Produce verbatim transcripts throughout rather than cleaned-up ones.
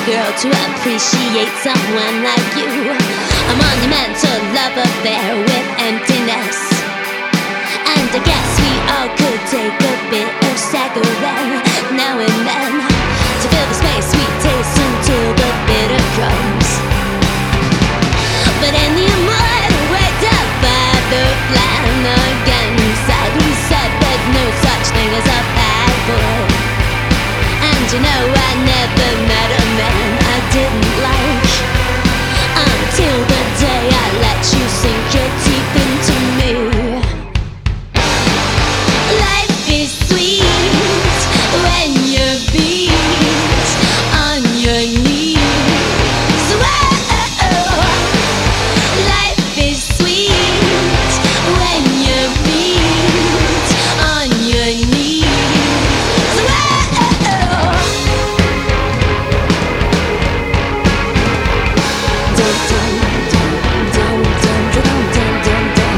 girl to appreciate someone like you. A monumental love affair with emptiness. And I guess we all could take a bit of Saccharin now and then to fill the space we taste until the bitter comes. But in the immortal words of Father Flanagan said, he said there's no such thing as a bad boy. And you know I never met a man I didn't like, until the day I let you sink your teeth into me. Life is sweet when you're beat on your knees. Whoa. Life is sweet when you're beat on your knees. Whoa. Dum, dum, dum, dum, dum, dum, dum, dum.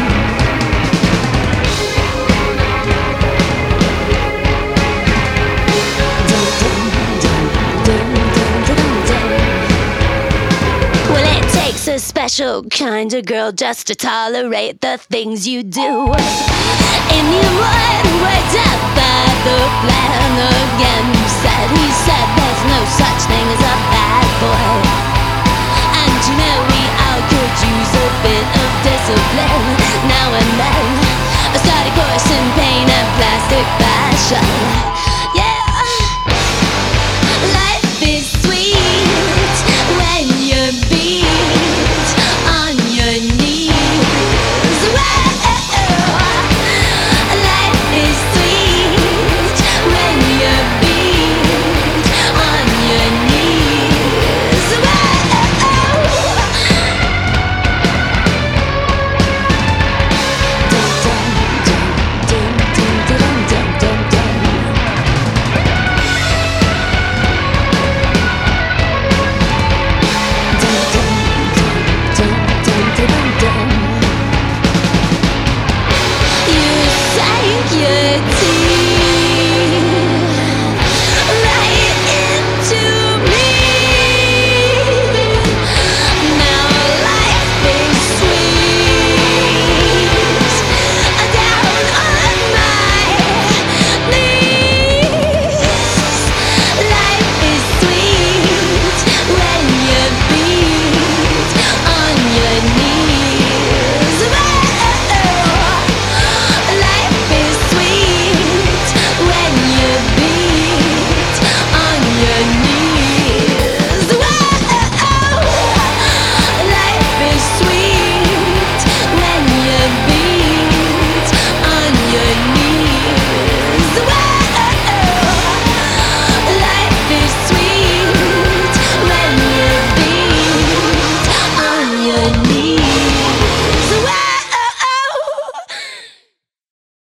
Well, it takes a special kind of girl just to tolerate the things you do. In the immortal words of Father Flanagan said, he said there's no such thing as a bad boy. And you know we all could use a bit of discipline now and then. A study course in paint and plastic fashion. Yeah. Life is sweet when you're beat on your knees. Whoa. Life is sweet when you're beat on your knees. Whoa. Dum, dum, dum, dum, dum, dum, dum, dum. You sank your